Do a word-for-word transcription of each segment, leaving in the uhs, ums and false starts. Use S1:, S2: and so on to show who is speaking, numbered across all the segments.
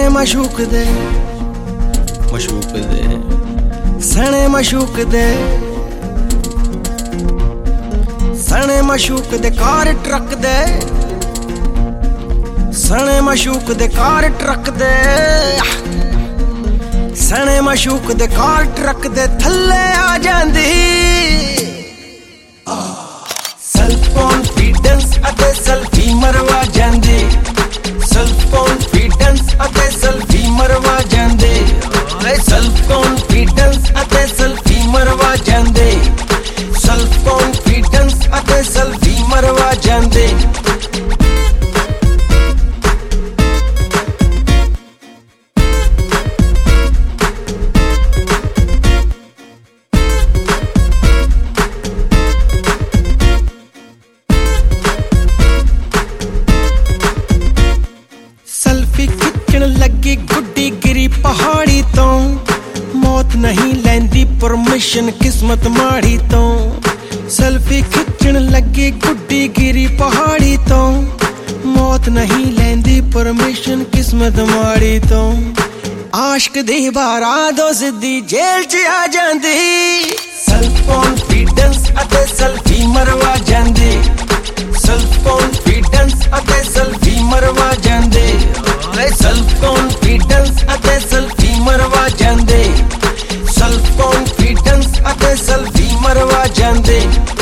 S1: सने मशूक दे मशूक दे सने मशूक दे सने मशूक दे कार ट्रक दे सने मशूक दे कार ट्रक दे सने मशूक दे कार ट्रक दे थल्ले आ जांदी सेल्फ कॉन्फिडेंस अते सेल्फी मरवा जांदी सेल्फ कॉन्फिडेंस अते सेल्फी मरवा जांदे सेल्फ कॉन्फिडेंस अते सेल्फी मरवा जांदे सेल्फ कॉन्फिडेंस अते सेल्फी मरवा जांदे सेल्फी खिंचण लगी गुड्डी गिरी पहाड़ी तो मौत नहीं लैंदी परमिशन किस्मत माड़ी तो सेल्फी खिंचण लगी गुड्डी गिरी पहाड़ी तो मौत नहीं लैंदी परमिशन किस्मत माड़ी तो आशिक दी बारादो सिद्धी जेल च आ जांदी सेल्फ कॉन्फिडेंस अते सेल्फी मरवा जांदी सेल्फ कॉन्फिडेंस अते सेल्फी मरवा जांदे सेल्फ कॉन्फिडेंस अते सेल्फी मरवा जांदे सेल्फ कॉन्फिडेंस अते सेल्फी मरवा जांदे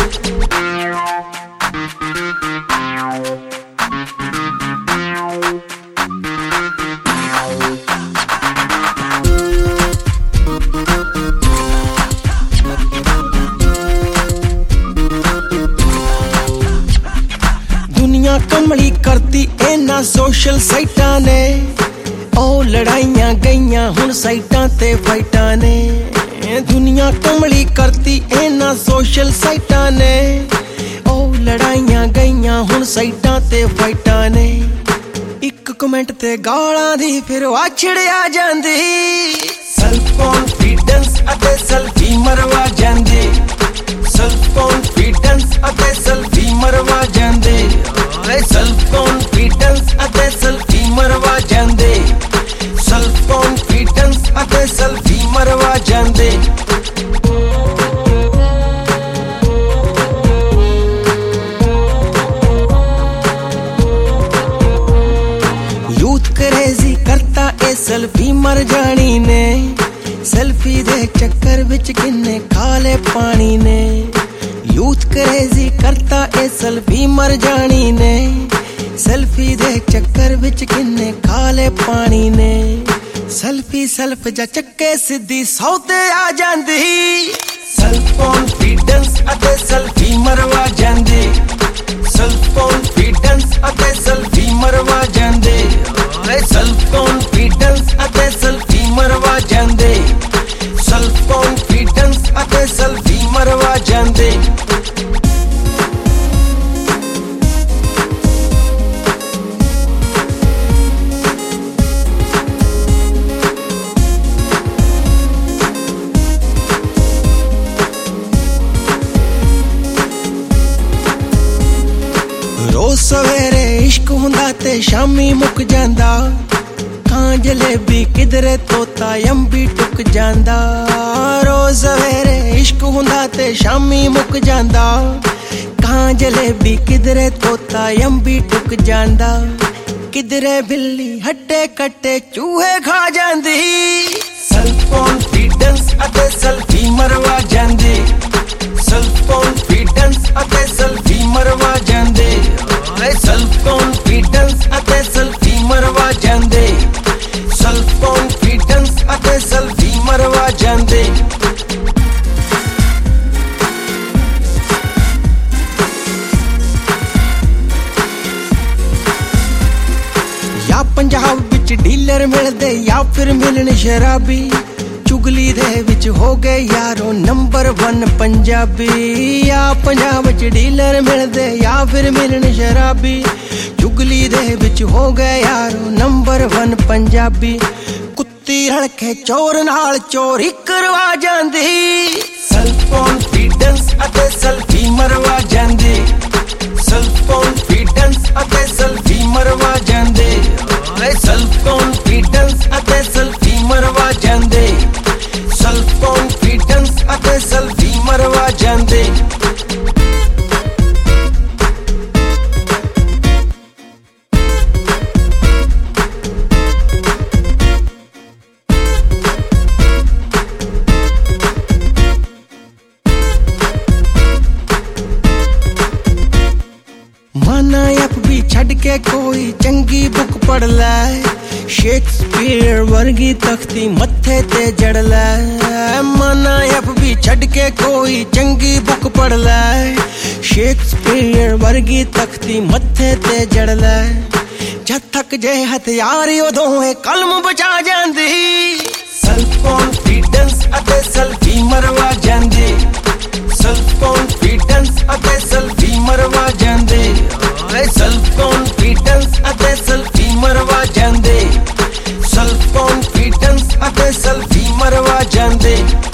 S1: दुनिया कमली करती इन्हां सोशल साइटां ने ओ लड़ाइयां गईयां हुण साइटां ते फाइटां ने दुनिया कमली करती इन्हां सोशल साइटां ने ओ लड़ाइयां गईयां हुण साइटां ते फाइटां ने इक कमेंट ते गालां दी फिर वाछड़ आ जांदी सेल्फ कॉन्फिडेंस अते सेल्फी मरवा जांदी सेल्फ कॉन्फिडेंस अते सेल्फी मरवा जांदे सेल्फ कॉन्फिडेंस अते सेल्फी मरवा जांदे सेल्फ कॉन्फिडेंस अते सेल्फी मरवा जांदे यूथ क्रेजी करता ए सेल्फी मर जानी ने सेल्फी दे चक्कर विच किन्ने खाले पानी ने यूथ क्रेजी करता ए सेल्फी मर जानी ने सेल्फी दे चक्कर विच किन्ने खाले पानी ने सेल्फी सेल्फ जा चक्के सिद्धी सौते आ जांदी सेल्फ कॉन्फिडेंस अते सेल्फी मरवा जांदी सेल्फ कॉन्फिडेंस अते सेल्फी मरवा जांदे सेल्फ कॉन्फिडेंस अते सेल्फी मरवा जांदे सेल्फ कॉन्फिडेंस अते सेल्फी मरवा जांदे रोज सवेरे इश्क हुंदा ते शामी मुक जांदा खां जलेबी किधरे तोता अंबी टुक जांदा रोज सवेरे इश्क हुंदा ते शामी मुक जांदा खां जलेबी किधरे तोता अंबी टुक जांदा किधरे बिल्ली हट्टे कट्टे चूहे खा जांदी सेल्फ कॉन्फिडेंस अते सेल्फी मरवा जांदी सेल्फ कॉन्फिडेंस अते सेल्फी मरवा जांदे सेल्फ कॉन्फिडेंस अते सेल्फी मरवा जांदे सेल्फ कॉन्फिडेंस अते सेल्फी मरवा जांदे या पंजाब विच डीलर मिलदे या फिर मिलन शराबी चुगली दे विच हो गए यारो नंबर वन पंजाबी या पंजाब च डीलर मिलदे या फिर मिलन शराबी चुगली दे विच हो गए यारो नंबर वन पंजाबी कुत्ती हड़के चोर नाल चोरी करवा जांदी सेल्फ कॉन्फिडेंस अते सेल्फी मरवा जांदी सेल्फ कॉन्फिडेंस अते सेल्फी मरवा जांदे सेल्फ कॉन्फिडेंस ਜਾਂਦੇ। माना एफ भी छड़ के कोई चंगी बुक पढ़ लै, शेक्सपीयर वर्गी तख्ती मत्थे ते जड़ लै। माना एफ भी छड़ के कोई चंगी बुक पढ़ लै, शेक्सपीयर वर्गी तख्ती मत्थे ते जड़ लै। जद तक जे हथियार उदों ए कलम बचा जांदी, सेल्फ कॉन्फिडेंस अते सेल्फी मरवा जांदे। सेल्फ कॉन्फिडेंस अते सेल्फी मरवा जांदे। सेल्फ कॉन्फिडेंस अते सेल्फी मरवा जांदे। सेल्फ कॉन्फिडेंस अते सेल्फी मरवा जांदे।